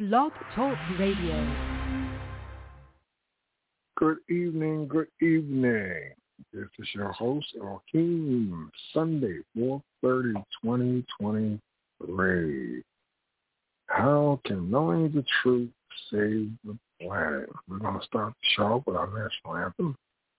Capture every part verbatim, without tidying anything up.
Blog Talk Radio. Good evening, good evening. This is your host, Akeem, Sunday, four thirty, twenty twenty-three. How can knowing the truth save the planet? We're going to start the show with our national anthem.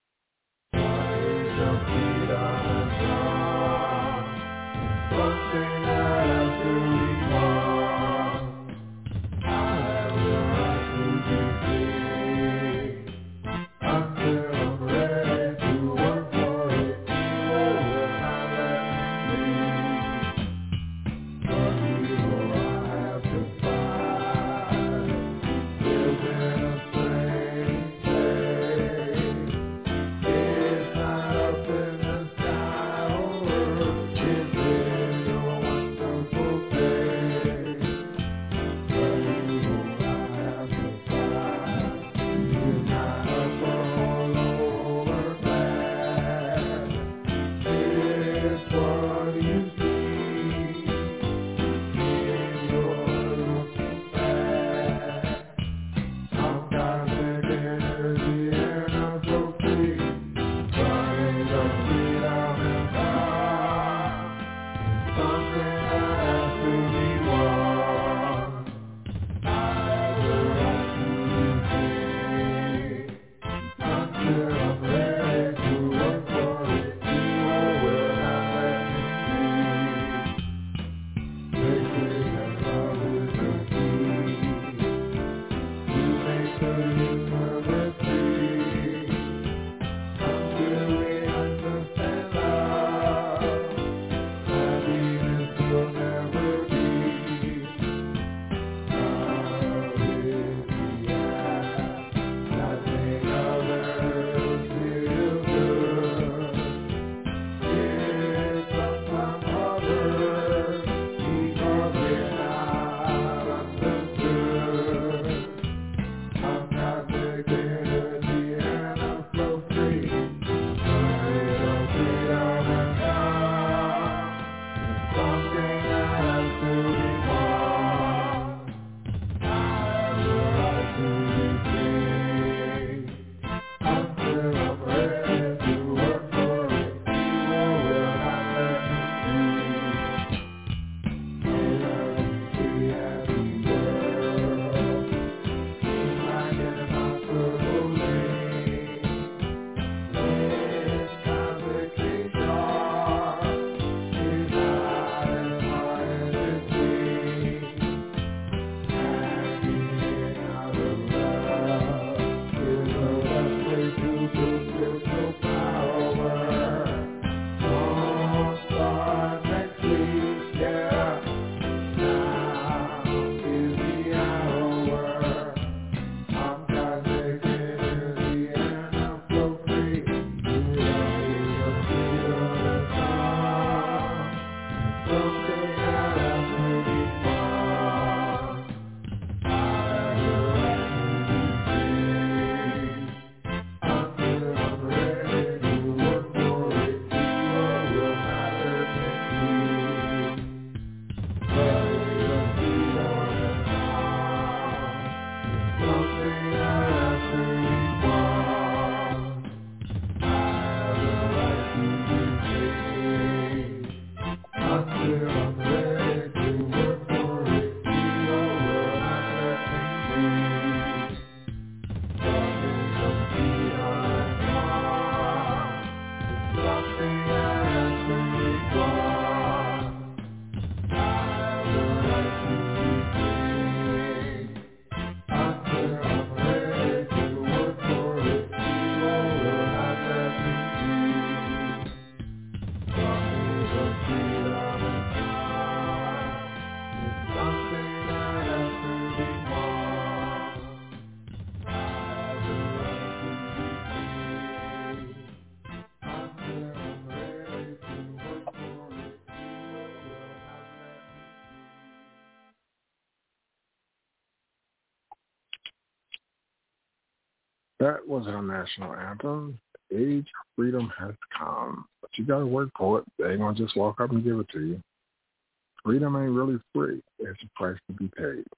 That was our national anthem. The age of freedom has come. But you got to work for it. They ain't going to just walk up and give it to you. Freedom ain't really free. There's a price to be paid.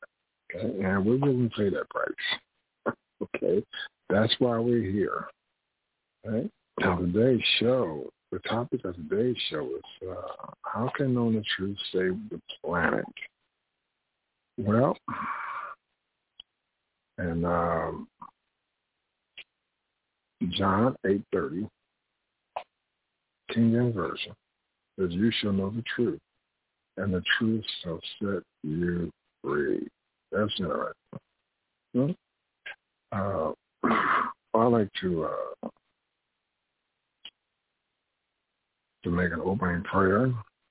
Okay, and we're willing to pay that price. Okay, that's why we're here. Okay, now today's show, the topic of today's show is uh, how can knowing the truth save the planet? Well, and um, John eight thirty, King James Version, says, "You shall know the truth, and the truth shall set you free." That's interesting. Hmm? Uh, I like to uh, to make an opening prayer.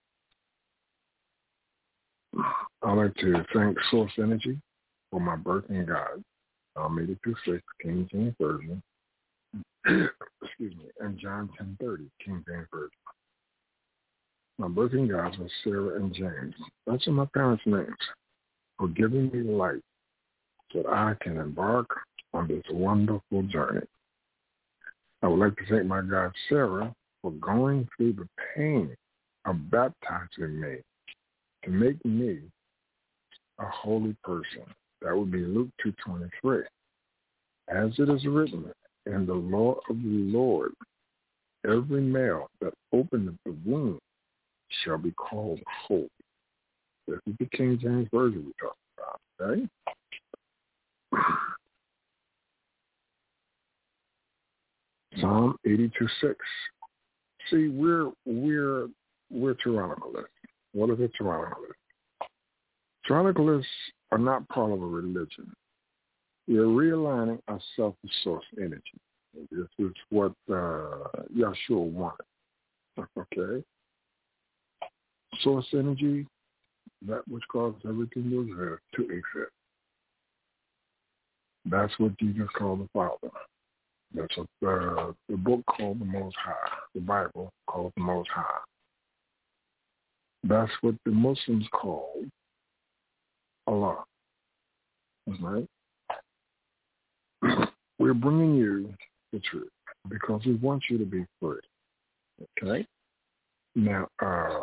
I like to thank Source Energy for my birthing God, Psalm eighty-two six, King James Version. Excuse me, and John ten thirty, King James Version. My birthing gods were Sarah and James. Those are my parents' names, for giving me life so that I can embark on this wonderful journey. I would like to thank my God Sarah for going through the pain of baptizing me to make me a holy person. That would be Luke two twenty-three. As it is written in the law of the Lord, every male that openeth the womb shall be called holy. This is the King James Version we're talking about, okay? Psalm eighty-two six. See, we're we're we're tyrannicalists. What is a tyrannicalist? Tyrannicalists are not part of a religion. We are realigning ourselves with source energy. This is what uh, Yahshua wanted. Okay? Source energy, that which causes everything to exist, to exist. That's what Jesus called the Father. That's what uh, the book called the Most High. The Bible called the Most High. That's what the Muslims call Allah. Right? We're bringing you the truth because we want you to be free. Okay? Now, uh,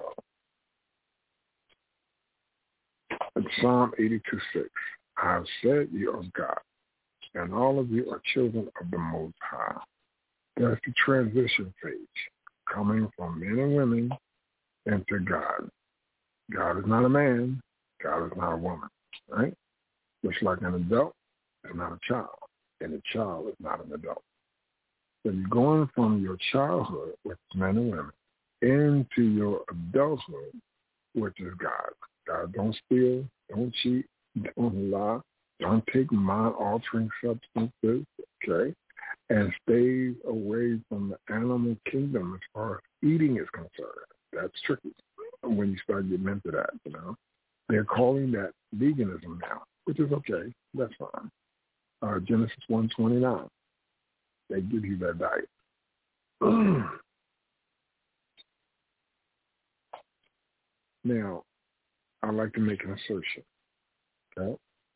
in Psalm eighty-two six, I have said you are God, and all of you are children of the Most High. That's the transition phase, coming from men and women into God. God is not a man. God is not a woman, right? Just like an adult is not a child, and a child is not an adult. So you're going from your childhood with men and women into your adulthood, which is God. God, don't steal, don't cheat, don't lie, don't take mind-altering substances, okay? And stay away from the animal kingdom as far as eating is concerned. That's tricky when you start getting into that, you know. They're calling that veganism now, which is okay. That's fine. Uh, Genesis one twenty-nine, they give you that diet. Now, I'd like to make an assertion, okay?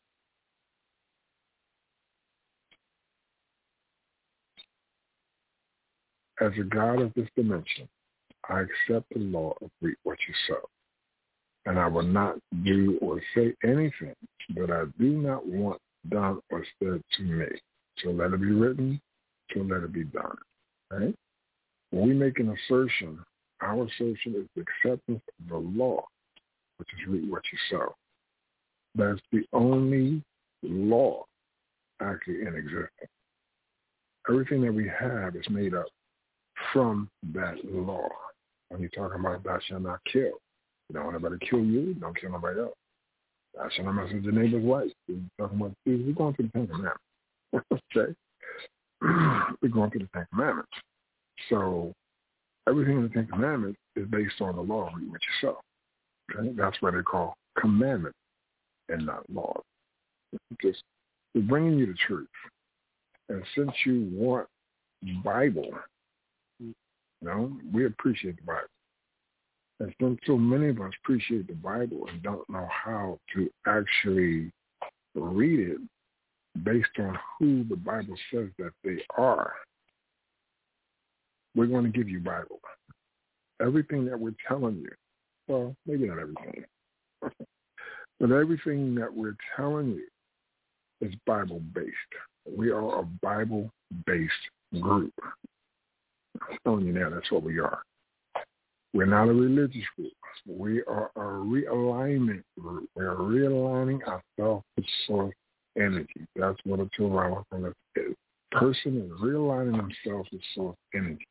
As a God of this dimension, I accept the law of reap what you sow, and I will not do or say anything that I do not want done or said to me. So let it be written, so let it be done, right? When we make an assertion, our assertion is the acceptance of the law, which is reap what you sow. That's the only law actually in existence. Everything that we have is made up from that law. When you're talking about thou shalt not kill, you don't want anybody to kill you, don't kill nobody else. Thou shalt not mess with your neighbor's wife. We're talking about, we're going through the Ten Commandments. Okay? We're going through the Ten Commandments. So everything in the Ten Commandments is based on the law of reap what you sow. Okay? That's what they call commandments and not laws. Because we're bringing you the truth. And since you want Bible, you know, we appreciate the Bible. And since so many of us appreciate the Bible and don't know how to actually read it based on who the Bible says that they are, we're going to give you Bible. Everything that we're telling you, well, maybe not everything, But everything that we're telling you is Bible-based. We are a Bible-based group. I'm telling you now, that's what we are. We're not a religious group. We are a realignment group. We are realigning ourselves with source energy. That's what a Toronto is. Person is realigning themselves with source energy.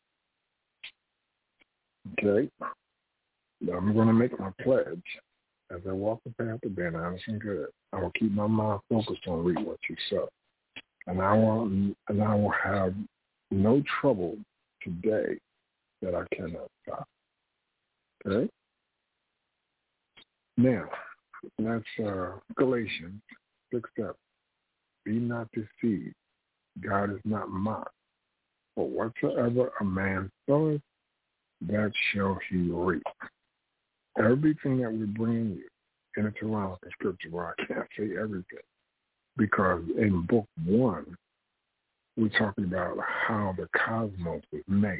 Okay? Now I'm going to make my pledge. As I walk the path of being honest and good, I will keep my mind focused on read what you say. And I will, and I will have no trouble today that I cannot stop. Okay? Now, that's uh, Galatians six seven. Be not deceived. God is not mocked. For whatsoever a man soweth, that shall he reap. Everything that we're bringing you in a Toronto scripture, where I can't say everything, because in book one, we're talking about how the cosmos was made.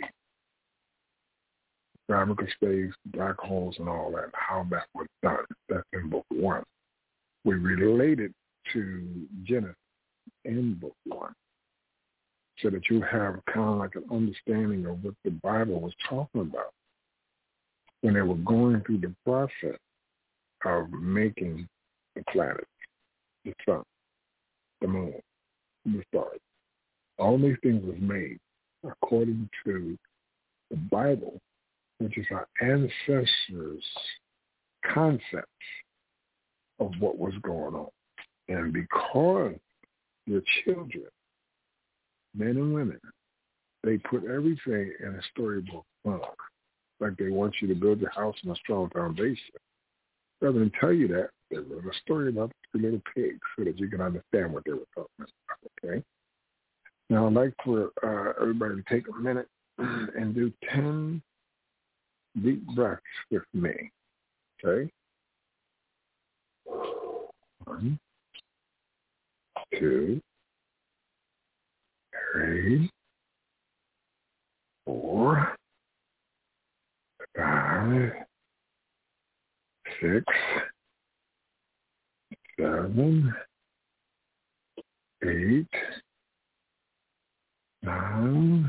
Fabric of space, black holes, and all that, how that was done. That's in book one. We relate it to Genesis in book one, so that you have kind of like an understanding of what the Bible was talking about when they were going through the process of making the planets, the sun, the moon, the stars. All these things was made according to the Bible, which is our ancestors' concepts of what was going on. And because your children, men and women, they put everything in a storybook form. Like they want you to build your house on a strong foundation. Rather than tell you that, they wrote a story about the little pigs so that you can understand what they were talking about, okay? Now, I'd like for uh, everybody to take a minute and do ten deep breaths with me, okay? One, two, three, four, five, six, seven, eight, nine,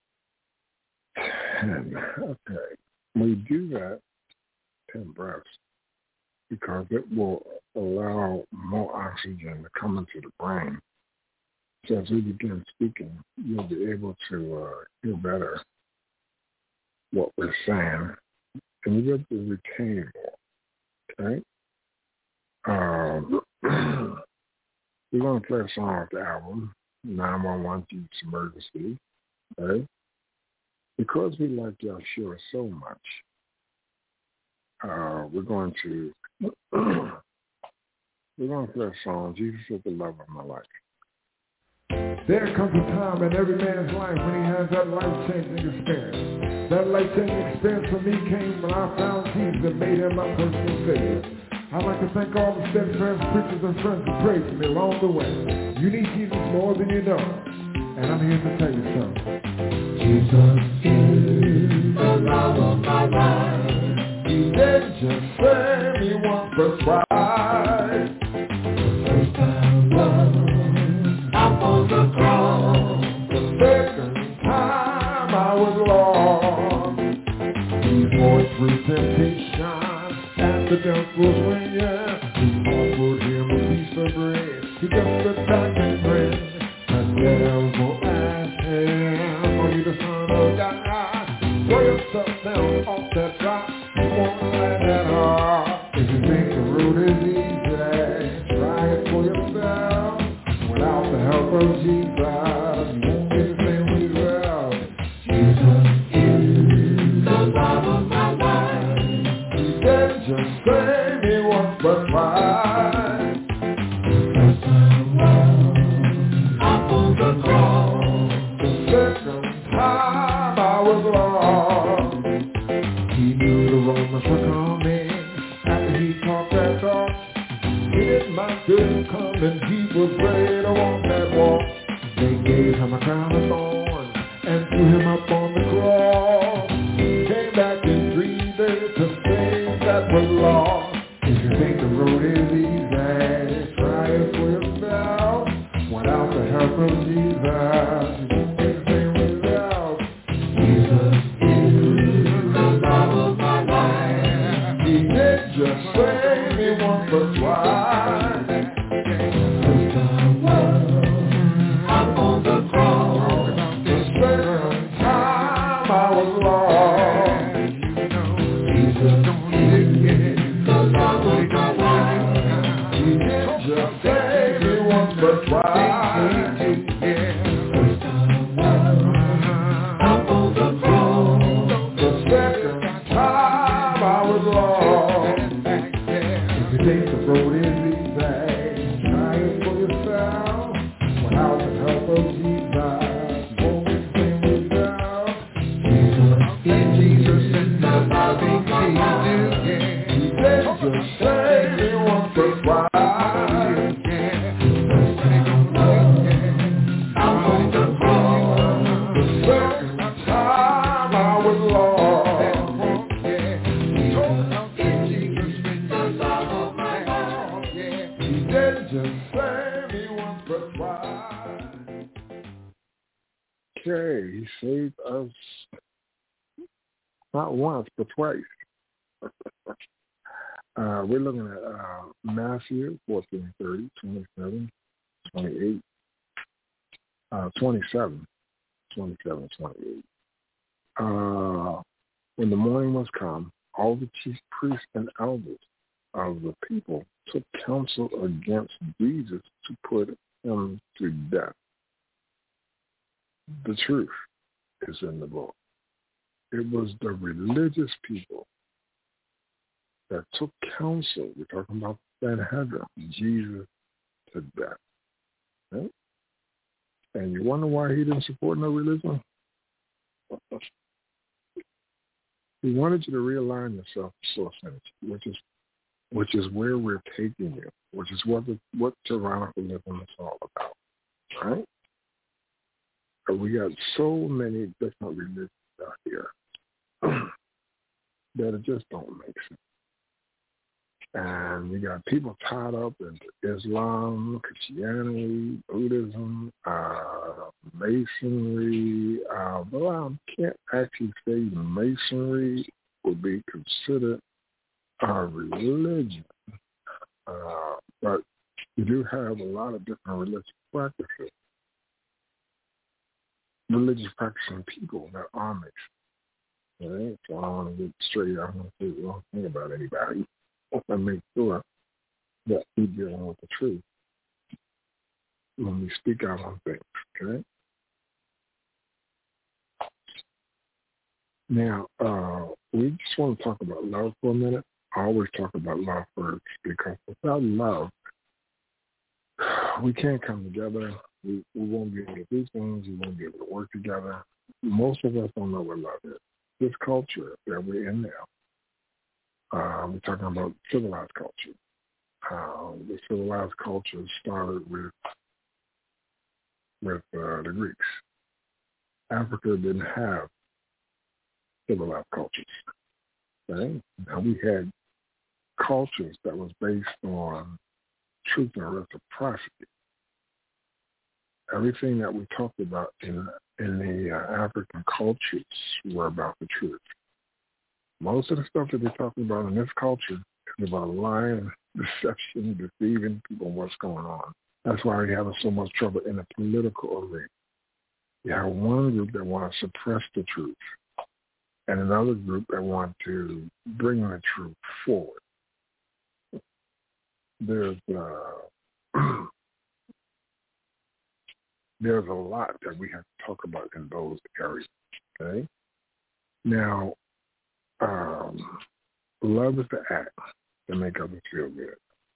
ten. Okay. We do that ten breaths because it will allow more oxygen to come into the brain. So as we begin speaking, you'll be able to uh, hear better what we're saying, and you'll be able to retain more, okay? Um, we're going to play a song off the album, nine one one Jeep's Emergency, okay? Because we like y'all show so much, uh, we're going to we're going to play a song, Jesus is the Love of My Life. There comes a time in every man's life when he has that life-changing experience. That life-changing experience for me came when I found Jesus and made him my personal Savior. I'd like to thank all the steadfast preachers and friends who prayed for me along the way. You need Jesus more than you know, and I'm here to tell you something. Jesus is the love of my life. He didn't just save me once but twice. The first time was up on the cross. The second time I was lost. He bore through temptation and the death was ringing. He offered him a piece of bread. He just stood back and grinned. The devil asked him, are you the son of God? Throw yourself down off that rock. You won't let that hard. If you think the road is easy, try it for yourself. Without the help of Jesus, you won't get the same result. Jesus is the love of my life. He didn't just save me once but twice. The first time up on the cross. The second time I was lost. He knew the Romans were coming after he talked that talk. He didn't mind good coming, he was ready to walk that walk. They gave him a crown of thorns and threw him up on the cross. Came back in three days to save that was lost. If you think the road road is easy. Try it for yourself. Without the help of Jesus, everything without Jesus is the love of my life. He did just save me once or twice. First time up on the cross, the second time I was lost. Jesus is the love of my life. He did just save me once or twice. Okay, he saved us not once, but twice. uh, we're looking at uh, Matthew fourteen, thirty, twenty-seven, twenty-eight, uh, twenty-seven, twenty-seven, twenty-eight. Uh, when the morning was come, all the chief priests and elders of the people took counsel against Jesus to put him to death. The truth is in the book. It was the religious people that took counsel. We're talking about Sanhedrin, Jesus to death. Right? And you wonder why he didn't support no religion? He wanted you to realign yourself to source energy, which is which is where we're taking you, which is what the, what tyrannicalism is all about, right? And we got so many different religions out here that it just don't make sense. And you got people tied up into Islam, Christianity, Buddhism, uh, Masonry. Uh, well, I can't actually say Masonry would be considered a religion. Uh, but you do have a lot of different religious practices. Religious practicing people that are mixed. Right? So I don't want to get straight. I don't want to say the wrong thing about anybody. I make sure that we dealing with the truth when we speak out on things. Okay. Now, uh, we just want to talk about love for a minute. I always talk about love first because without love, we can't come together. We, we won't be able to do things. We won't be able to work together. Most of us don't know what love is. This culture that we're in now, uh, we're talking about civilized culture. Uh, the civilized culture started with with uh, the Greeks. Africa didn't have civilized cultures. Right? Now we had cultures that was based on truth and reciprocity. Everything that we talked about in in the uh, African cultures were about the truth. Most of the stuff that they're talking about in this culture is about lying, deception, deceiving people what's going on. That's why we're having so much trouble in the political arena. You have one group that want to suppress the truth and another group that want to bring the truth forward. There's uh, there's a lot that we have to talk about in those areas. Okay. Now, um, love is the act to make others feel good.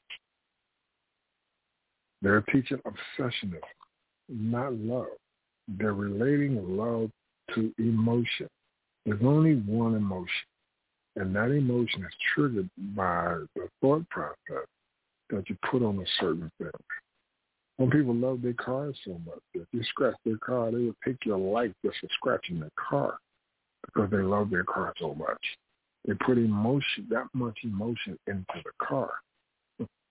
They're teaching obsessionism, not love. They're relating love to emotion. There's only one emotion, and that emotion is triggered by the thought process that you put on a certain thing. When people love their cars so much, if you scratch their car, they would take your life just for scratching their car because they love their car so much. They put emotion, that much emotion into the car.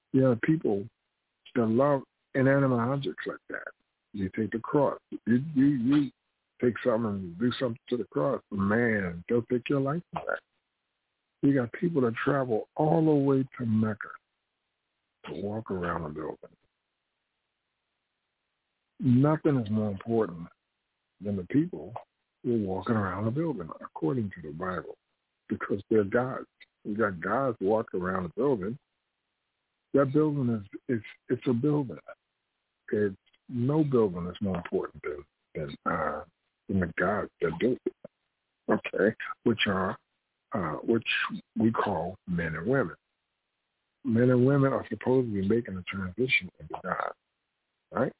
You have people that love inanimate objects like that. You take the cross. You you you take something and do something to the cross. Man, they'll take your life for that. You got people that travel all the way to Mecca to walk around a building. Nothing is more important than the people who are walking around the building, according to the Bible, because they're gods. You got gods walking around the building. That building is it's it's a building. It's no building is more important than than uh, than the gods that built it. Okay, which are uh, which we call men and women. Men and women are supposed to be making a transition into God, right?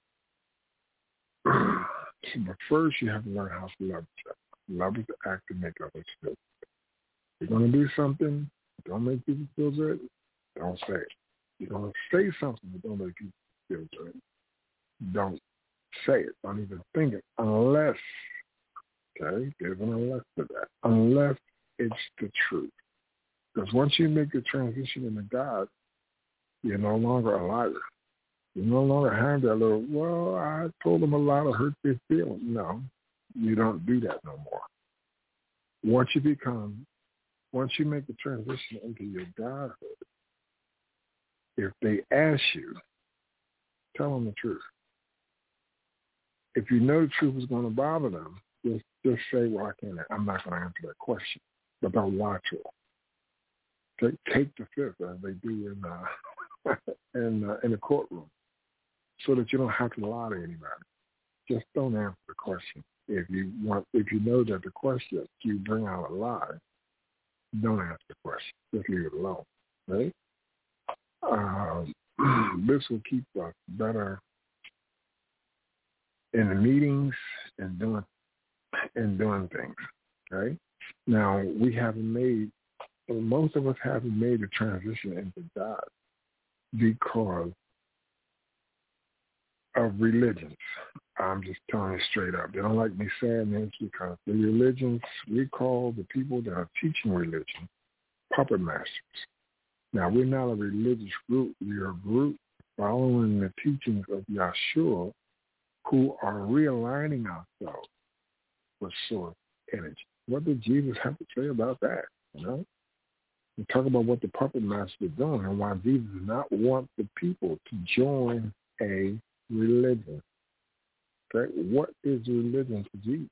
But first, you have to learn how to love each other. Love is the act to make others feel good. If you're going to do something, don't make people feel good, don't say it. You're going to say something that don't make people feel good, don't say it. Don't even think it unless, okay, there's an unless to that, unless it's the truth. Because once you make the transition into God, you're no longer a liar. You no longer have that little, well, I told them a lot of hurt their feelings. No, you don't do that no more. Once you become, once you make the transition into your godhood, if they ask you, tell them the truth. If you know the truth is going to bother them, just, just say, well, I can't, I'm not going to answer that question, but don't lie to them. Take, take the fifth, as they do in, uh, in, uh, in the courtroom, so that you don't have to lie to anybody. Just don't answer the question. If you want, if you know that the question you bring out a lie, don't answer the question. Just leave it alone. Right? Um, this will keep us better in the meetings and doing and doing things. Okay. Now we haven't made. Most of us haven't made the transition into God because of religions. I'm just telling you straight up. They don't like me saying this because the religions, we call the people that are teaching religion puppet masters. Now, we're not a religious group. We are a group following the teachings of Yahshua who are realigning ourselves with source energy. What did Jesus have to say about that? You know? We talk about what the puppet master is doing and why Jesus does not want the people to join a religion. Okay, what is religion to Jesus?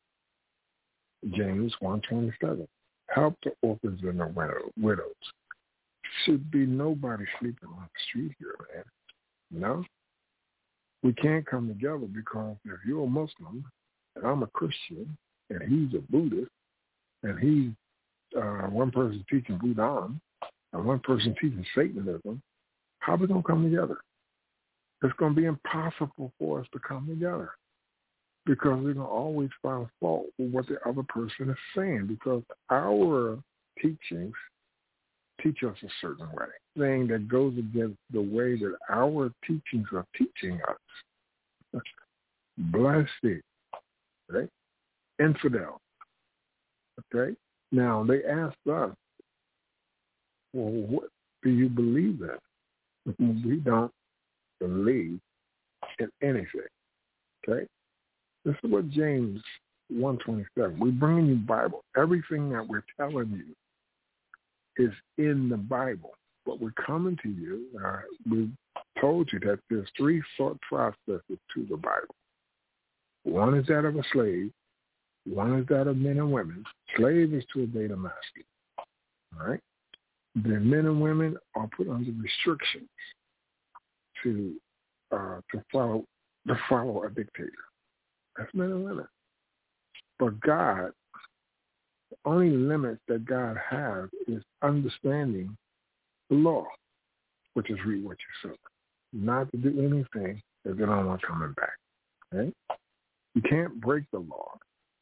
James one twenty-seven. Help the orphans and the widows. Should be nobody sleeping on the street here, man. You know? We can't come together because if you're a Muslim and I'm a Christian and he's a Buddhist and he's uh, one person teaching Buddhism and one person teaching Satanism, how are we going to come together? It's going to be impossible for us to come together because we're going to always find fault with what the other person is saying because our teachings teach us a certain way, thing that goes against the way that our teachings are teaching us. Blasphemy, right? Infidel, okay? Now, they asked us, well, what do you believe in? We don't believe in anything. Okay? This is what James one twenty-seven. We're bringing you Bible. Everything that we're telling you is in the Bible. But we're coming to you. Uh, we've told you that there's three thought processes to the Bible. One is that of a slave. One is that of men and women. Slave is to obey the master. All right? The men and women are put under restrictions to uh, to follow to follow a dictator. That's men and women. But God, the only limit that God has is understanding the law, which is read what you sow. Not to do anything if they don't want coming back. Okay? You can't break the law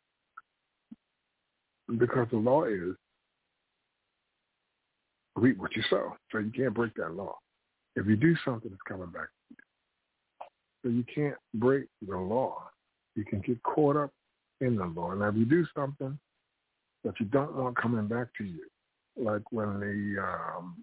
because the law is reap what you sow. So you can't break that law. If you do something, it's coming back to you. So you can't break the law. You can get caught up in the law. Now, if you do something that you don't want coming back to you, like when the um,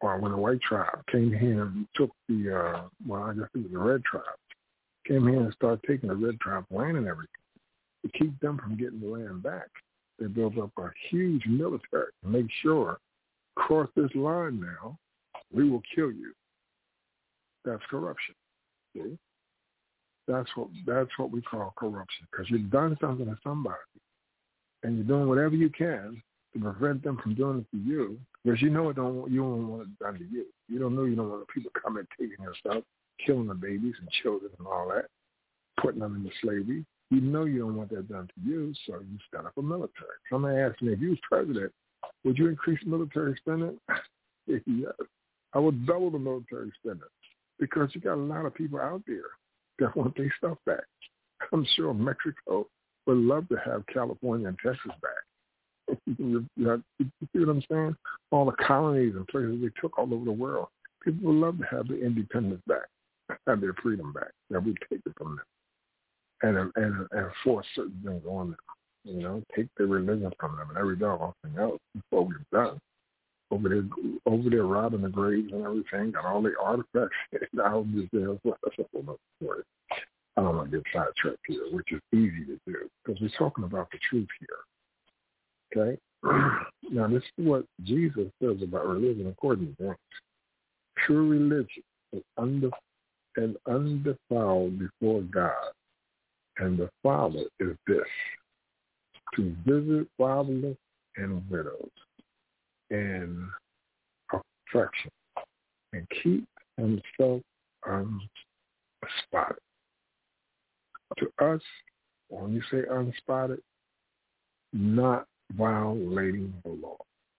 or when the white tribe came here and took the, uh, well, I guess it was the red tribe, came here and started taking the red tribe land and everything to keep them from getting the land back. They built up a huge military to make sure, cross this line now, we will kill you. That's corruption. See? That's what that's what we call corruption, because you've done something to somebody, and you're doing whatever you can to prevent them from doing it to you, because you know it don't you don't want it done to you. You don't know you don't want people coming taking your stuff, killing the babies and children and all that, putting them into slavery. You know you don't want that done to you, so you set up a military. Somebody asked me, if you was president, would you increase military spending? Yes. I would double the military spending, because you got a lot of people out there that want their stuff back. I'm sure Mexico would love to have California and Texas back. you, you, you see what I'm saying? All the colonies and places they took all over the world. People would love to have their independence back, have their freedom back, that we take it from them. And, and and force certain things on them, you know, take their religion from them and every doggone thing else. That's what we've done. Over there, over there robbing the graves and everything, got all the artifacts in the houses there. That's a whole other story. I don't want to get sidetracked here, which is easy to do, because we're talking about the truth here. Okay? Now, this is what Jesus says about religion according to James. True religion is undef- and undefiled before God. And the Father is this, to visit fatherless and widows in affection and keep himself unspotted. To us, when you say unspotted, not violating the law.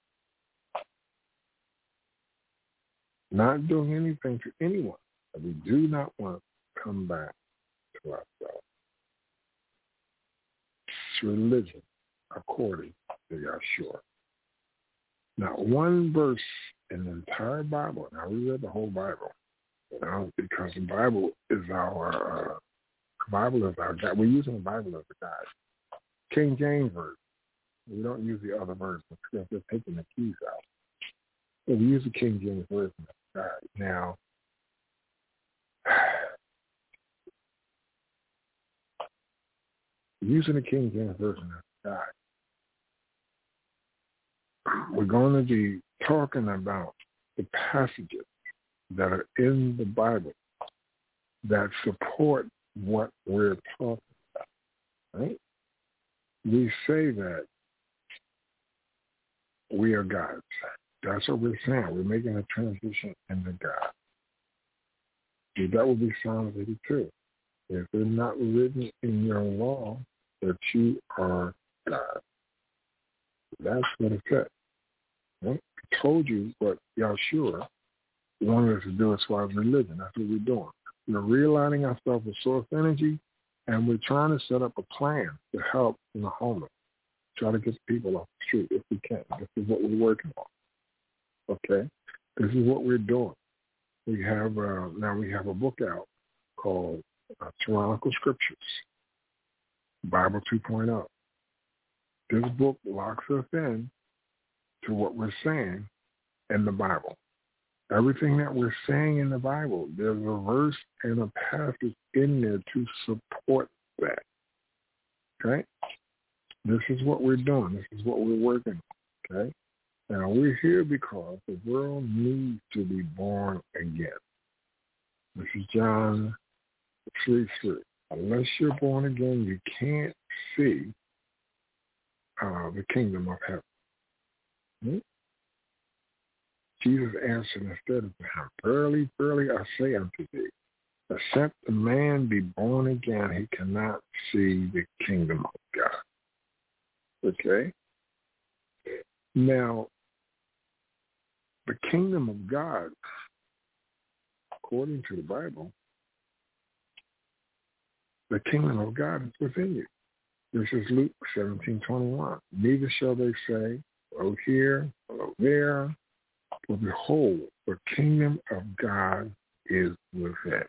Not doing anything to anyone that we do not want to come back to ourselves. Religion according to Yahshua. Not one verse in the entire Bible. Now, we read the whole Bible, you know, because the Bible is our uh, Bible is our guide. We're using the Bible as a guide. King James version. We don't use the other versions because they're taking the keys out. So we use the King James version as a guide. Now, using the King James Version as a guide, we're going to be talking about the passages that are in the Bible that support what we're talking about, right? We say that we are gods. That's what we're saying. We're making a transition into God. See, that would be Psalm eighty-two. If it's not written in your law that you are God. That's what it said. Right? I told you what Yahshua wanted us to do as far as religion. That's what we're doing. We're realigning ourselves with source energy, and we're trying to set up a plan to help in the homeless. Try to get people off the street if we can. This is what we're working on. Okay? This is what we're doing. We have, uh, now we have a book out called uh, Tyrannical Scriptures, Bible two point oh. This book locks us in to what we're saying in the Bible. Everything that we're saying in the Bible, there's a verse and a passage in there to support that. Okay? This is what we're doing. This is what we're working on. Okay? Now, we're here because the world needs to be born again. This is John three three. Unless you're born again, you can't see uh, the kingdom of heaven. Hmm? Jesus answered instead of him, verily, verily, I say unto thee, except a man be born again, he cannot see the kingdom of God. Okay? Now, the kingdom of God, according to the Bible, the kingdom of God is within you. This is Luke seventeen twenty-one. Neither shall they say, oh here, oh there, for behold, the kingdom of God is within.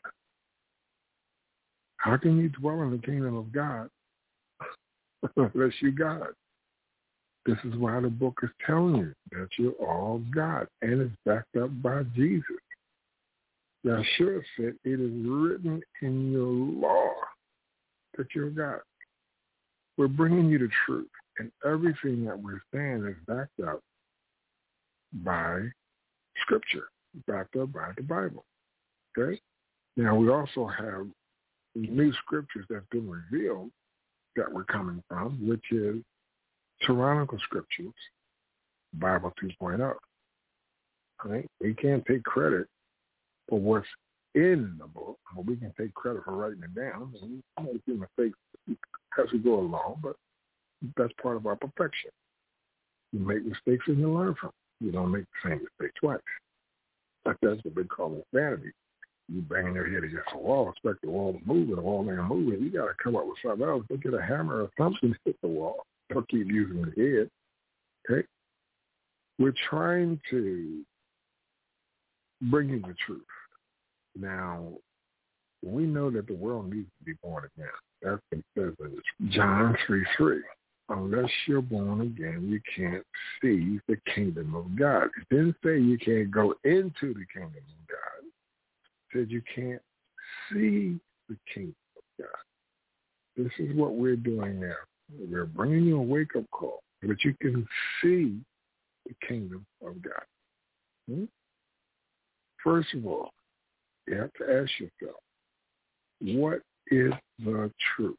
How can you dwell in the kingdom of God unless you God? This is why the book is telling you that you're all God, and it's backed up by Jesus. Yeshua said, it is written in your law that you're God. We're bringing you the truth, and everything that we're saying is backed up by Scripture, backed up by the Bible. Okay? Now, we also have new scriptures that's been revealed that we're coming from, which is tyrannical scriptures, Bible two point oh. Right? We can't take credit for what's in the book, but we can take credit for writing it down. And we make mistakes as we go along, but that's part of our perfection. You make mistakes and you learn from them. You don't make the same mistake twice. That's what they call insanity. You banging your head against the wall, expect the wall to move, and the wall ain't moving. You got to come up with something else. Go get a hammer or something to hit the wall. Don't keep using the head. Okay? We're trying to bring you the truth. Now, we know that the world needs to be born again. That's what it says in John three three. Unless you're born again, you can't see the kingdom of God. It didn't say you can't go into the kingdom of God. It said you can't see the kingdom of God. This is what we're doing now. We're bringing you a wake-up call so that you can see the kingdom of God. Hmm? First of all, you have to ask yourself, what is the truth?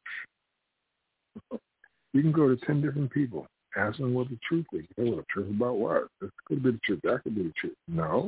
You can go to ten different people, ask them what the truth is. Oh, well, the truth about what? This could be the truth. That could be the truth. No.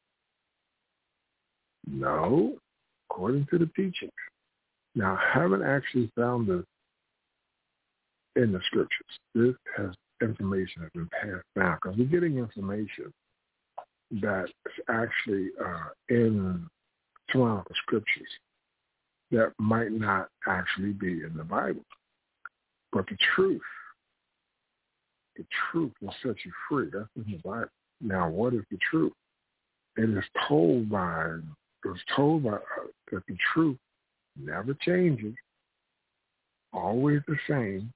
No. According to the teachings. Now, I haven't actually found this in the scriptures. This has information that's been passed down because we're getting information that's actually uh, in some of the scriptures that might not actually be in the Bible. But the truth, the truth will set you free. That's in the Bible. Now, what is the truth? It is told by, it was told by us that the truth never changes, always the same,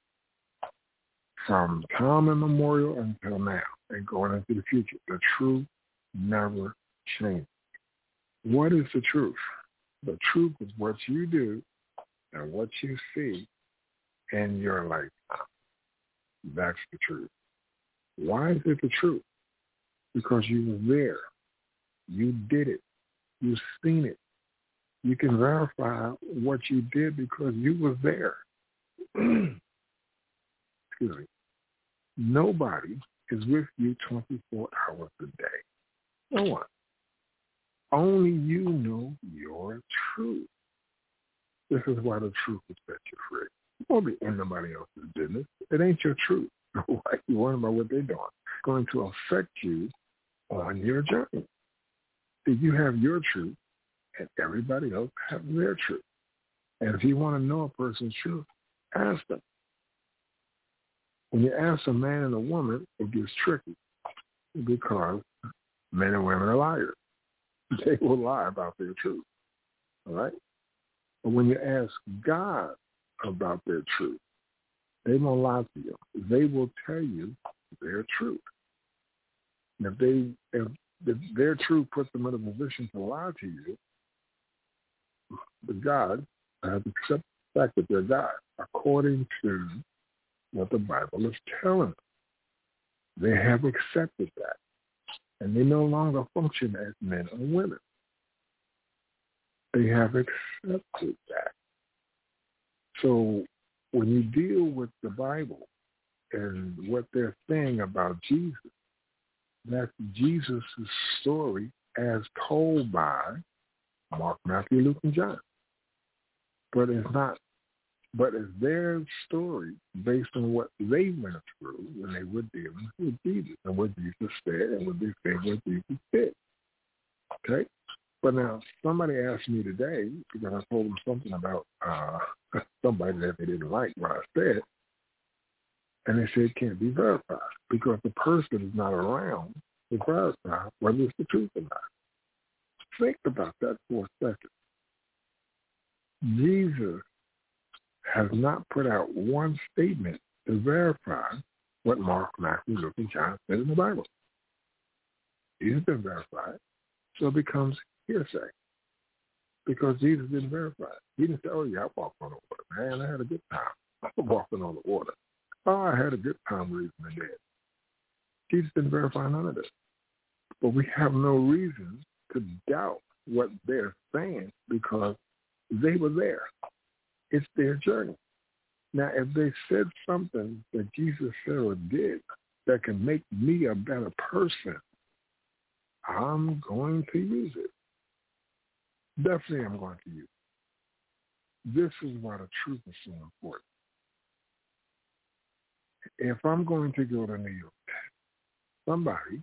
from time immemorial until now and going into the future. The truth never changes. What is the truth? The truth is what you do and what you see in your lifetime. That's the truth. Why is it the truth? Because you were there. You did it. You've seen it. You can verify what you did because you were there. Excuse me. Nobody is with you twenty-four hours a day. No one. Only you know your truth. This is why the truth will set you free. You won't be in nobody else's business. It ain't your truth. Why you worrying about what they're doing? It's going to affect you on your journey. See, you have your truth, and everybody else has their truth. And if you want to know a person's truth, ask them. When you ask a man and a woman, it gets tricky because men and women are liars. They will lie about their truth. All right? But when you ask God about their truth, they won't lie to you. They will tell you their truth. And if they if, if their truth puts them in a position to lie to you, but God has to accept the fact that they're God according to what the Bible is telling them. They have accepted that. And they no longer function as men or women. They have accepted that. So when you deal with the Bible and what they're saying about Jesus, that's Jesus' story as told by Mark, Matthew, Luke, and John. But it's not, but it's their story based on what they went through when they were dealing with Jesus and what Jesus said and what they said what Jesus did. Okay? But now somebody asked me today, because I told them something about uh, somebody that they didn't like what I said, and they said it can't be verified because the person is not around to verify whether it's the truth or not. Think about that for a second. Jesus has not put out one statement to verify what Mark, Matthew, Luke, and John said in the Bible. Jesus didn't verify it, so it becomes hearsay because Jesus didn't verify it. He didn't say, oh, yeah, I walked on the water. Man, I had a good time. I was walking on the water. Oh, I had a good time raising the dead. Jesus didn't verify none of this. But we have no reason to doubt what they're saying because they were there. It's their journey. Now, if they said something that Jesus said or did that can make me a better person, I'm going to use it. Definitely I'm going to use it. This is why the truth is so important. If I'm going to go to New York, somebody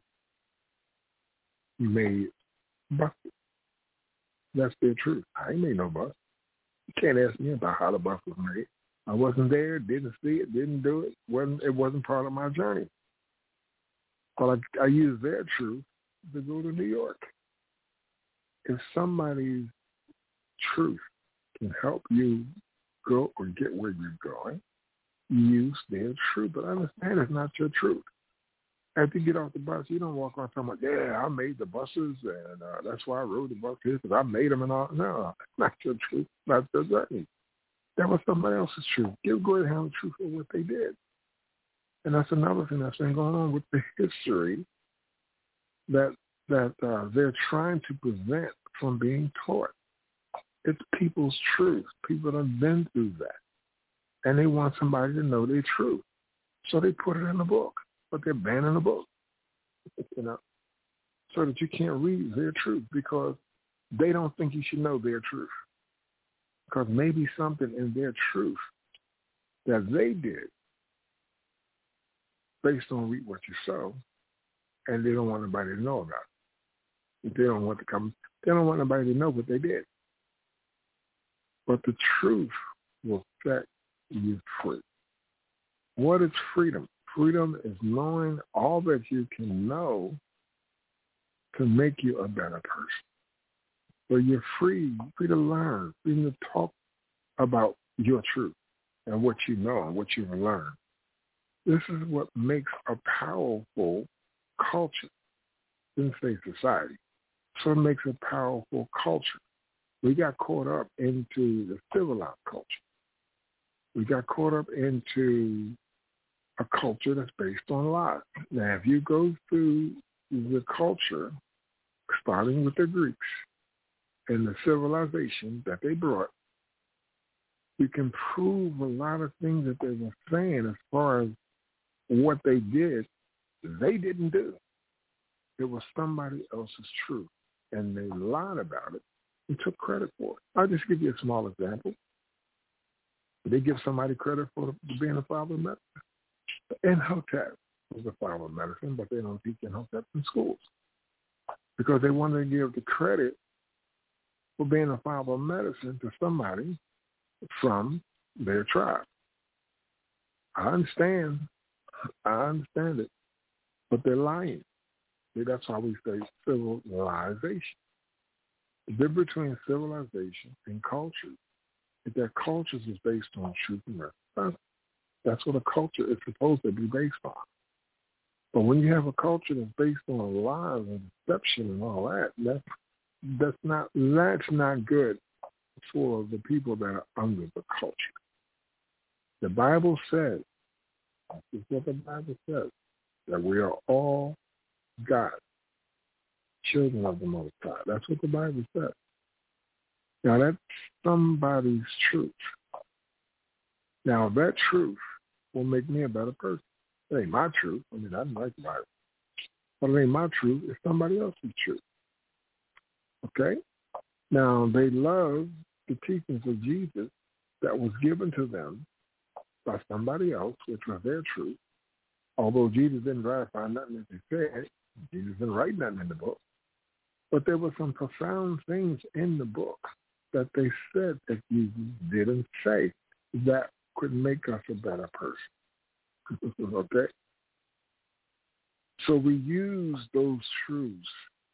made buses. That's their truth. I ain't made no bus. You can't ask me about how the bus was made. I wasn't there, didn't see it, didn't do it. wasn't It wasn't part of my journey. But I, I use their truth to go to New York. If somebody's truth can help you go or get where you're going, use their truth. But understand it's not your truth. After you get off the bus, you don't walk around talking about, yeah, I made the buses, and uh, that's why I rode the bus here, because I made them and all. No, that's not your truth. Not your journey. That was somebody else's truth. Give Greyhound the truth of what they did. And that's another thing that's been going on with the history that that uh, they're trying to prevent from being taught. It's people's truth. People have been through that. And they want somebody to know their truth. So they put it in the book. But they're banning the book, you know, so that you can't read their truth because they don't think you should know their truth. Because maybe something in their truth that they did based on reap what you sow, and they don't want anybody to know about it. They don't want to come. They don't want anybody to know what they did. But the truth will set you free. What is freedom? Freedom is knowing all that you can know to make you a better person. So you're free, free to learn, free to talk about your truth and what you know and what you've learned. This is what makes a powerful culture, didn't say society. So it makes a powerful culture. We got caught up into the civilized culture. We got caught up into a culture that's based on lies. Now, if you go through the culture, starting with the Greeks and the civilization that they brought, you can prove a lot of things that they were saying as far as what they did, they didn't do. It was somebody else's truth, and they lied about it and took credit for it. I'll just give you a small example. They give somebody credit for being a father of medicine. Imhotep was a father of medicine, but they don't teach Imhotep in schools because they wanted to give the credit for being a father of medicine to somebody from their tribe. I understand. I understand it, but they're lying. See, that's why we say civilization. The difference between civilization and culture is that cultures is based on truth and reciprocity. That's what a culture is supposed to be based on. But when you have a culture that's based on lies and deception and all that, that's that's not that's not good for the people that are under the culture. The Bible says, this is what the Bible says, that we are all God, children of the Most High. That's what the Bible says. Now that's somebody's truth. Now that truth will make me a better person. It ain't my truth. I mean, I didn't like the Bible. But it ain't my truth. It's somebody else's truth. Okay? Now, they love the teachings of Jesus that was given to them by somebody else, which was their truth. Although Jesus didn't verify nothing that they said, Jesus didn't write nothing in the book. But there were some profound things in the book that they said that Jesus didn't say that could make us a better person. Okay? So we use those truths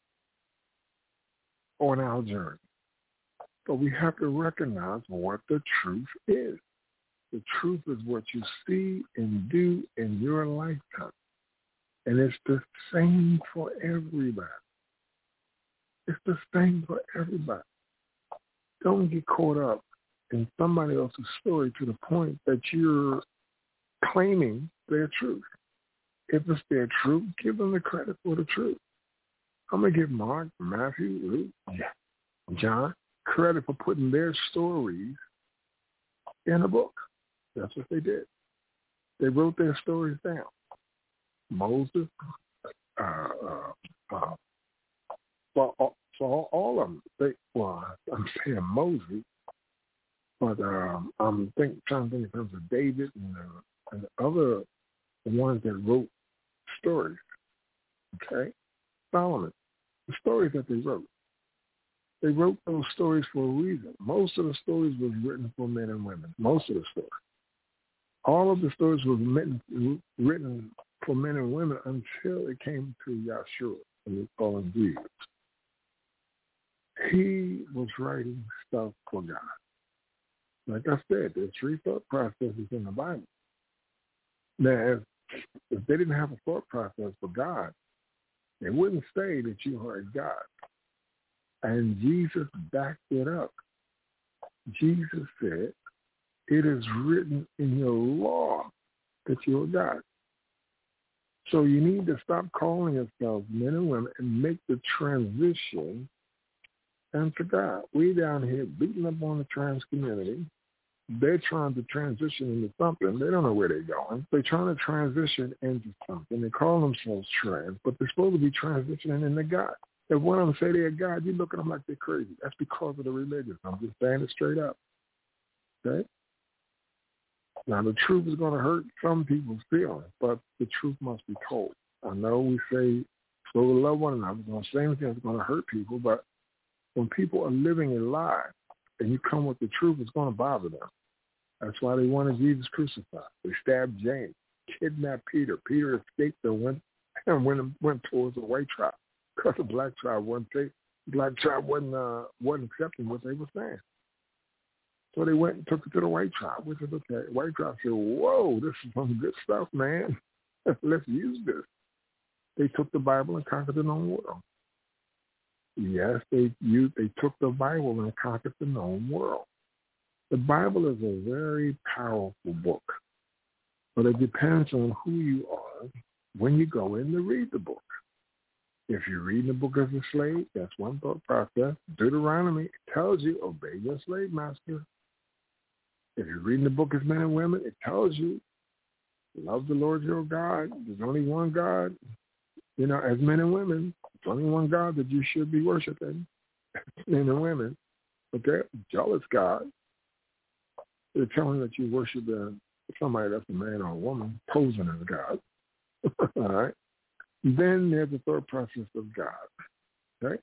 on our journey. But we have to recognize what the truth is. The truth is what you see and do in your lifetime. And it's the same for everybody. It's the same for everybody. Don't get caught up in somebody else's story to the point that you're claiming their truth. If it's their truth, give them the credit for the truth. I'm going to give Mark, Matthew, Luke, John credit for putting their stories in a book. That's what they did. They wrote their stories down. Moses, uh, uh, uh, well, all, so all, all of them, they, well, I'm saying Moses, but um, I'm think, trying to think in terms of David and, uh, and the other ones that wrote stories, okay? Solomon, the stories that they wrote. They wrote those stories for a reason. Most of the stories was written for men and women. Most of the stories. All of the stories were written, written for men and women until it came to Yahshua, and we call him Jesus. He was writing stuff for God. Like I said, there's three thought processes in the Bible. Now, if, if they didn't have a thought process for God, they wouldn't say that you heard God. And Jesus backed it up. Jesus said, it is written in your law that you're God. So you need to stop calling yourselves men and women and make the transition into God. We down here beating up on the trans community. They're trying to transition into something. They don't know where they're going. They're trying to transition into something. They call themselves trans, but they're supposed to be transitioning into God. If one of them say they're God, you look at them like they're crazy. That's because of the religion. I'm just saying it straight up. Okay? Now, the truth is going to hurt some people's feelings, but the truth must be told. I know we say, so we love one another. We're going to say anything that's going to hurt people, but when people are living a lie and you come with the truth, it's going to bother them. That's why they wanted Jesus crucified. They stabbed James, kidnapped Peter. Peter escaped and went and went, went towards the white tribe because the black tribe wasn't black tribe wasn't uh, wasn't accepting what they were saying. So they went and took it to the white tribe, which is okay. White tribe said, whoa, this is some good stuff, man. Let's use this. They took the Bible and conquered the known world. Yes, they used, they took the Bible and conquered the known world. The Bible is a very powerful book, but it depends on who you are when you go in to read the book. If you're reading the book as a slave, that's one thought process. Deuteronomy tells you, obey your slave master. If you're reading the book as men and women, it tells you, love the Lord your God. There's only one God. You know, as men and women, there's only one God that you should be worshiping, men and women. Okay? Jealous God. They're telling that you worship somebody that's a man or a woman, posing as God. All right? Then there's the third process of God. Okay?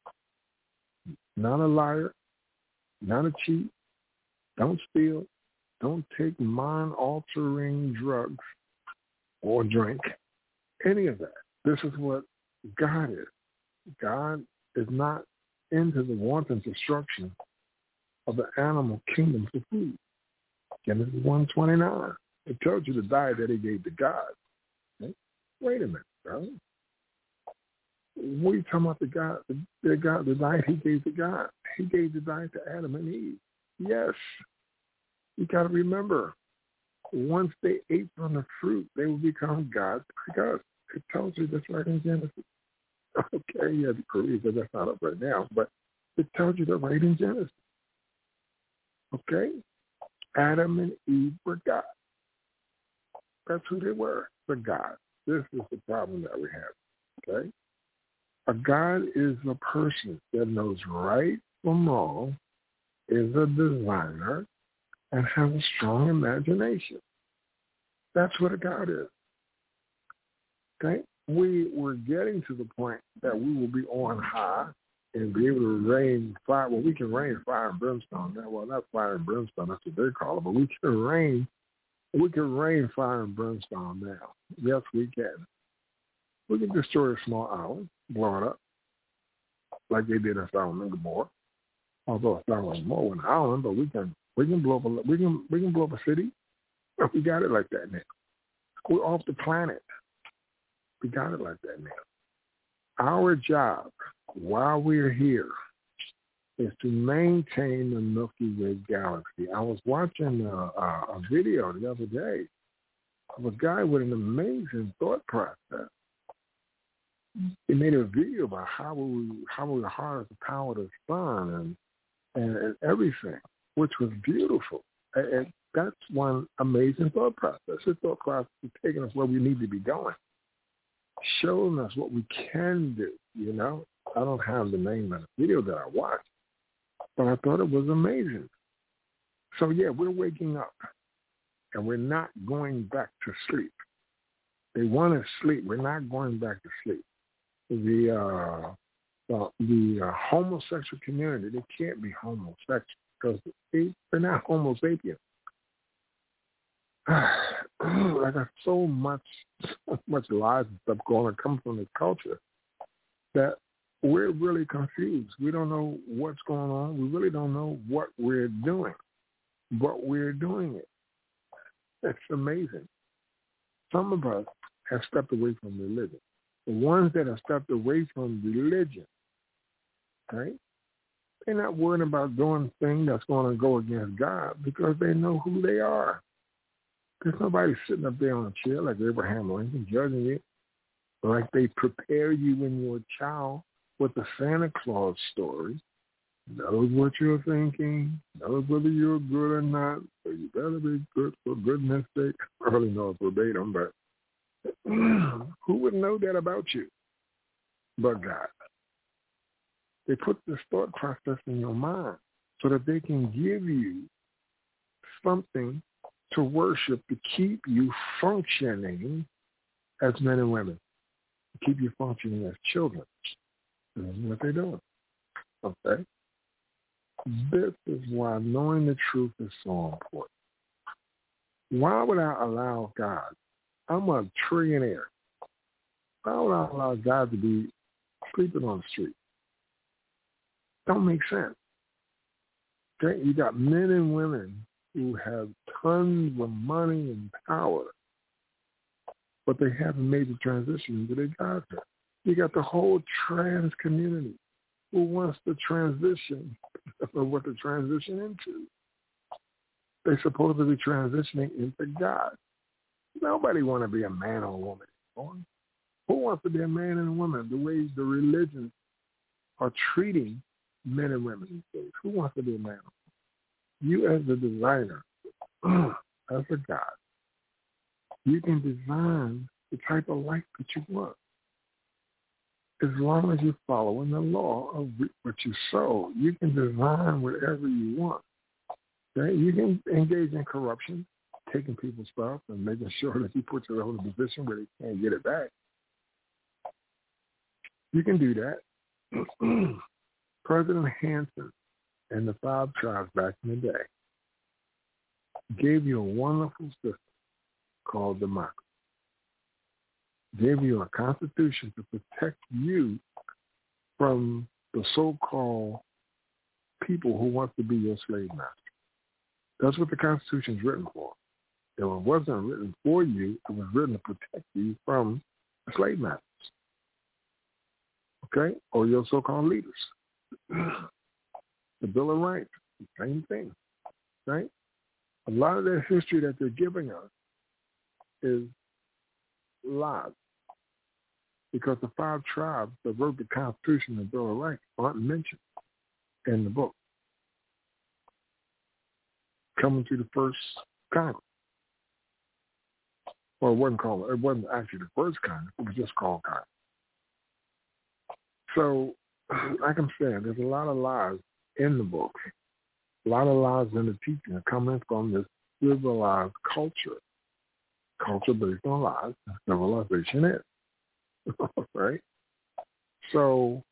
Not a liar, not a cheat. Don't steal. Don't take mind-altering drugs or drink. Any of that. This is what God is. God is not into the wanton destruction of the animal kingdom for food. Genesis one twenty-nine. It tells you the diet that he gave to God. Okay? Wait a minute, bro. What are you talking about the God, the, the God, the diet he gave to God? He gave the diet to Adam and Eve. Yes. You got to remember, once they ate from the fruit, they will become gods like us. It tells you this right in Genesis. Okay, yeah, because that's not up right now, but it tells you that right in Genesis. Okay? Adam and Eve were gods. That's who they were, the gods. This is the problem that we have. Okay? A God is a person that knows right from wrong, is a designer, and has a strong imagination. That's what a God is. Okay? We were getting to the point that we will be on high and be able to rain fire. Well, we can rain fire and brimstone now. Well, not fire and brimstone, that's what they call it, but we can rain, we can rain fire and brimstone now. Yes, we can. We can destroy a small island, blow it up, like they did in Sodom and Gomorrah. Although Sodom and Gomorrah was an island, but we can we can blow up a we can we can blow up a city We got it like that now. We're off the planet. We got it like that now. Our job while we're here is to maintain the Milky Way galaxy. I was watching a, a, a video the other day of a guy with an amazing thought process. He made a video about how we how we harness the power of the sun and, and, and everything, which was beautiful. And, and that's one amazing thought process. His thought process is taking us where we need to be going, showing us what we can do, you know. I don't have the name of the video that I watched, but I thought it was amazing. So, yeah, we're waking up, and we're not going back to sleep. They want to sleep. We're not going back to sleep. The uh, uh, the uh, homosexual community, they can't be homosexual because they, they're not Homo sapiens. I got so much, so much lies and stuff going and coming from this culture that we're really confused. We don't know what's going on. We really don't know what we're doing, but we're doing it. It's amazing. Some of us have stepped away from religion. The ones that have stepped away from religion, right? They're not worried about doing things that's going to go against God because they know who they are. There's nobody sitting up there on a chair like Abraham Lincoln judging you, like they prepare you when you're a child with the Santa Claus story. Knows what you're thinking, knows whether you're good or not, so you better be good for goodness sake. I don't really know it verbatim, but who would know that about you but God? They put this thought process in your mind so that they can give you something to worship to keep you functioning as men and women, to keep you functioning as children. This is what they're doing. Okay? This is why knowing the truth is so important. Why would I allow God? I'm a trillionaire. Why would I allow God to be sleeping on the street? Don't make sense. Okay? You got men and women who have tons of money and power, but they haven't made the transition into their Godhood. You got the whole trans community who wants to transition or what to transition into. They're supposed to be transitioning into God. Nobody wants to be a man or a woman anymore. Who wants to be a man and a woman? The way the religions are treating men and women these days. Who wants to be a man? You as the designer, as a God, you can design the type of life that you want. As long as you're following the law of what you sow, you can design whatever you want. Okay? You can engage in corruption, taking people's stuff and making sure that you put yourself in a position where they can't get it back. You can do that. President Hanson and the five tribes back in the day gave you a wonderful system called democracy. Gave you a constitution to protect you from the so-called people who want to be your slave master. That's what the Constitution is written for. If it wasn't written for you, it was written to protect you from the slave masters. Okay? Or your so-called leaders. The Bill of Rights, the same thing. Right? A lot of that history that they're giving us is lies. Because the five tribes that wrote the Constitution and Bill of Rights aren't mentioned in the book. Coming to the first Congress. Well, it wasn't called, it wasn't actually the first Congress, it was just called Congress. So, like I'm saying, there's a lot of lies in the book. A lot of lies in the teaching are coming from this civilized culture. Culture based on lies, civilization is. Right? So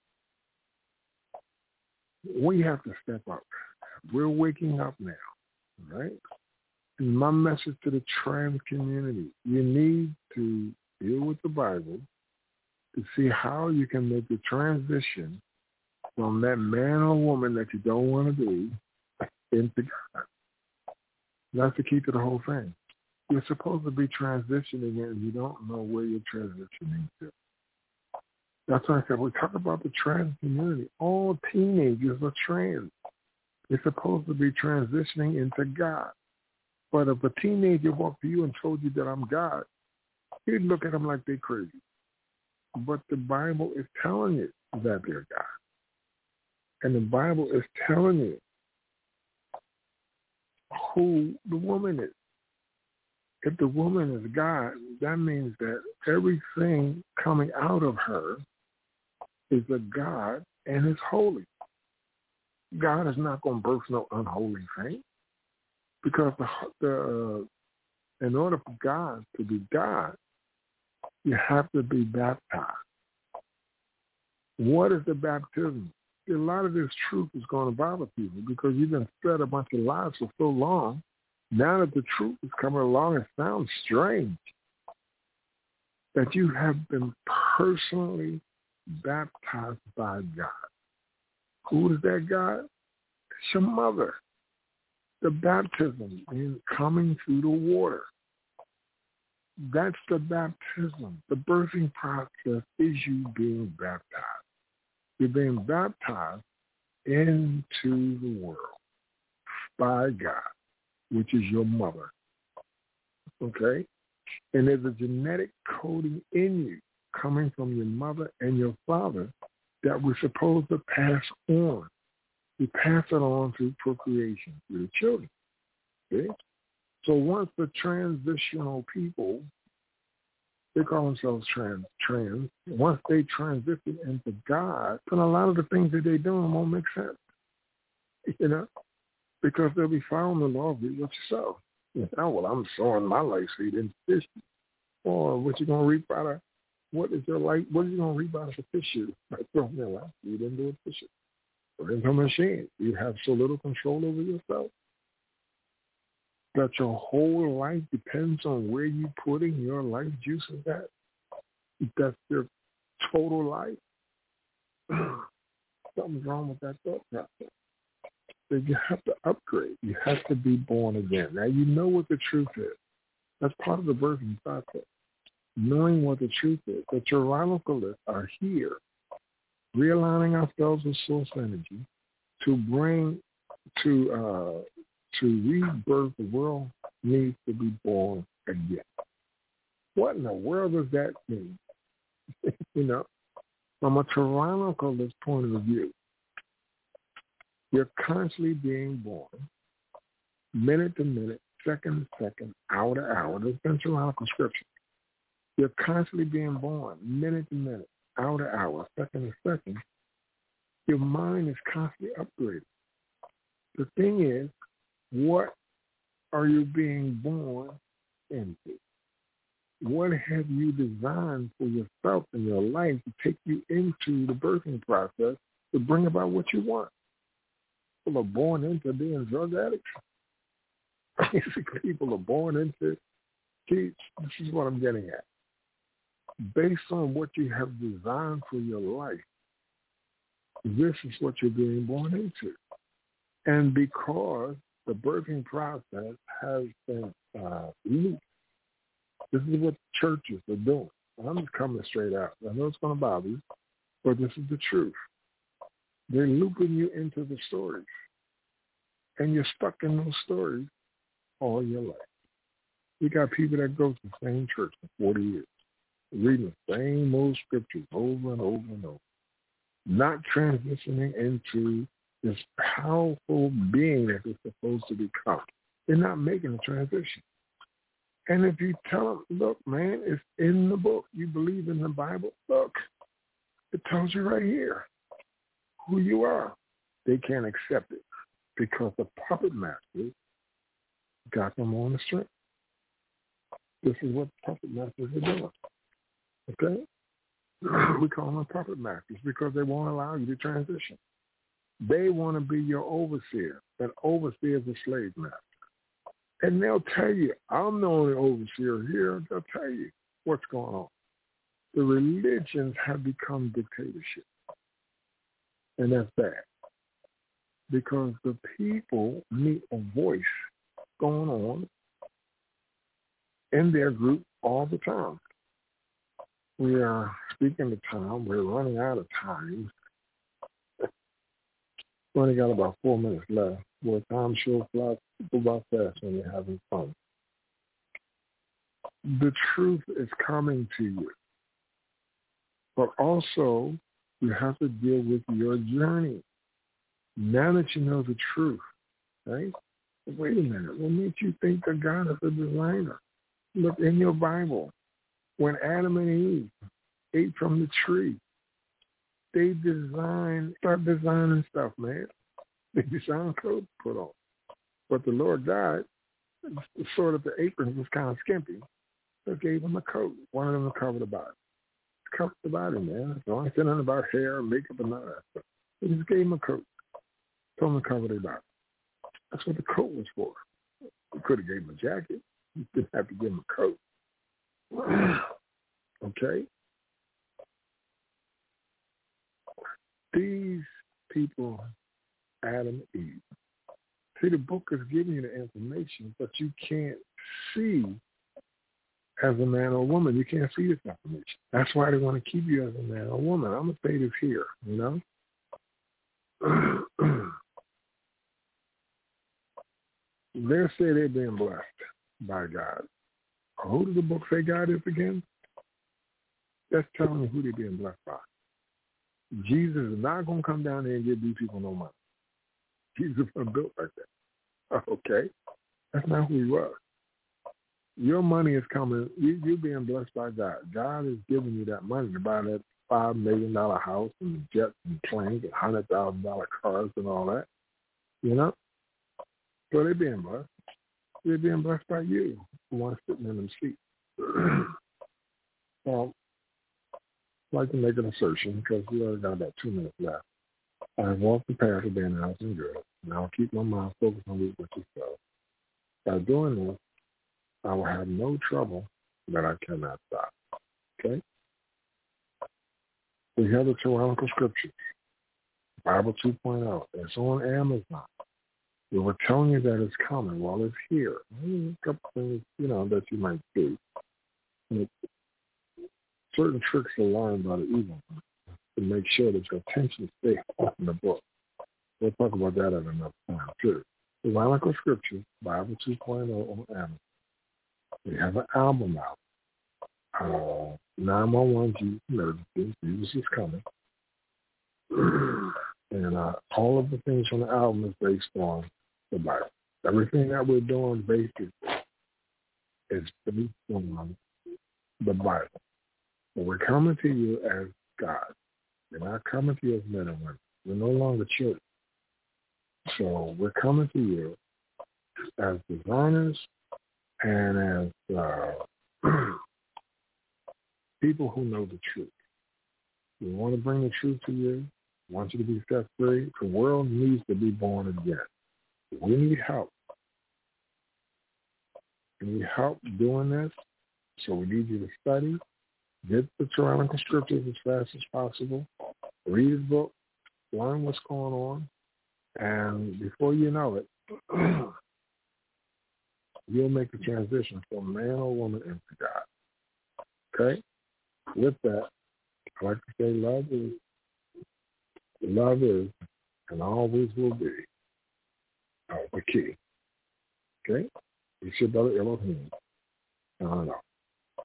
we have to step up. We're waking up now, right? And my message to the trans community, you need to deal with the Bible to see how you can make the transition from that man or woman that you don't want to be into God. That's the key to the whole thing. You're supposed to be transitioning and you don't know where you're transitioning to. That's why I said we talk about the trans community. All teenagers are trans. They're supposed to be transitioning into God. But if a teenager walked to you and told you that I'm God, you'd look at them like they're crazy. But the Bible is telling you that they're God. And the Bible is telling you who the woman is. If the woman is God, that means that everything coming out of her is a God and is holy. God is not going to birth no unholy thing, because the, the uh, in order for God to be God, you have to be baptized. What is the baptism? A lot of this truth is going to bother people because you've been fed a bunch of lies for so long. Now that the truth is coming along, it sounds strange that you have been personally baptized by God. Who is that God? It's your mother. The baptism in coming through the water. That's the baptism. The birthing process is you being baptized. You're being baptized into the world by God, which is your mother. Okay? And there's a genetic coding in you coming from your mother and your father that we're supposed to pass on. We pass it on through procreation, through the children. Okay? So once the transitional people, they call themselves trans, trans, once they transition into God, then a lot of the things that they're doing won't make sense. You know? Because they'll be following the law of what you sow. You know, well, I'm sowing my life seed in fish. Or what you going to reap out of, what is your life, what are you going to reap out of a fish shoe? By throwing your life seed into a fish shoe. Or into a machine. You have so little control over yourself that your whole life depends on where you putting your life juices at. That's your total life. Something's wrong with that thought process. So you have to upgrade. You have to be born again. Now you know what the truth is. That's part of the birthing process. Knowing what the truth is. The Tyrannicalists are here, realigning ourselves with source energy to bring, to uh, to rebirth. The world needs to be born again. What in the world does that mean? You know, from a Tyrannicalist point of view, you're constantly being born, minute to minute, second to second, hour to hour. There's been tyrannical scripture. You're constantly being born, minute to minute, hour to hour, second to second. Your mind is constantly upgraded. The thing is, what are you being born into? What have you designed for yourself in your life to take you into the birthing process to bring about what you want? People are born into being drug addicts. Basically, people are born into, see, this is what I'm getting at. Based on what you have designed for your life, this is what you're being born into. And because the birthing process has been uh, looped, this is what churches are doing. I'm just coming straight out. I know it's going to bother you, but this is the truth. They're looping you into the stories. And you're stuck in those stories all your life. You got people that go to the same church for forty years, reading the same old scriptures over and over and over, not transitioning into this powerful being that they're supposed to become. They're not making the transition. And if you tell them, look, man, it's in the book. You believe in the Bible? Look, it tells you right here who you are. They can't accept it because the puppet masters got them on the string. This is what puppet masters are doing. Okay? We call them puppet masters because they won't allow you to transition. They want to be your overseer. An overseer is a slave master. And they'll tell you, I'm the only overseer here. They'll tell you what's going on. The religions have become dictatorship. And that's bad. Because the people need a voice going on in their group all the time. We are speaking of time. We're running out of time. We only got about four minutes left. Where time sure flies about fast when you're having fun. The truth is coming to you. But also, you have to deal with your journey. Now that you know the truth, right? Wait a minute. What makes you think that God is a designer? Look in your Bible. When Adam and Eve ate from the tree, they designed, start designing stuff, man. They designed clothes to put on. But the Lord God, sort of the apron was kind of skimpy, so gave them a coat. One of them to cover the body. Cover the body, man. So I said nothing about hair, makeup, and all that stuff. They just gave them a coat. Told them to cover their body. That's what the coat was for. You could have gave them a jacket. You didn't have to give them a coat. Okay? These people, Adam and Eve. See, the book is giving you the information, but you can't see as a man or woman. You can't see this information. That's why they want to keep you as a man or woman. I'm going to say this here, you know? They say they're being blessed by God. Who does the book say God is again? That's telling you who they're being blessed by. Jesus is not going to come down there and give these people no money. Jesus wasn't built like that. Okay? That's not who he was. Your money is coming. You, you're being blessed by God. God is giving you that money to buy that five million dollars house and jets and planes and one hundred thousand dollars cars and all that. You know? So they're being blessed. They're being blessed by you, the one sitting in them seats. Well, I'd like to make an assertion because we only got about two minutes left. I've walked the path of being honest and good, and I'll keep my mind focused on what you say. By doing this, I will have no trouble that I cannot stop. Okay? We have the Tyrannical Scriptures, Bible two point oh. It's on Amazon. We were telling you that it's coming. Well, it's here. A couple things, you know, that you might do. And certain tricks are learned by the evil one to make sure that your attention stays on the book. We'll talk about that at another time, too. Tyrannical Scriptures, Bible two point oh on Amazon. We have an album out. Uh, nine one one Jesus Emergency. Jesus is coming. And uh, all of the things from the album is based on the Bible. Everything that we're doing basically is based on the Bible. But we're coming to you as God. We're not coming to you as men and women. We're no longer children. So we're coming to you as designers and as uh, people who know the truth. We want to bring the truth to you. We want you to be set free. The world needs to be born again. We need help. We need help doing this. So we need you to study. Get the Tyrannical Scriptures as fast as possible. Read the book. Learn what's going on. And before you know it, you'll make the transition from man or woman into God. Okay? With that, I like to say love is, love is, and always will be, uh, the key. Okay? It's your brother Elohim. I don't know.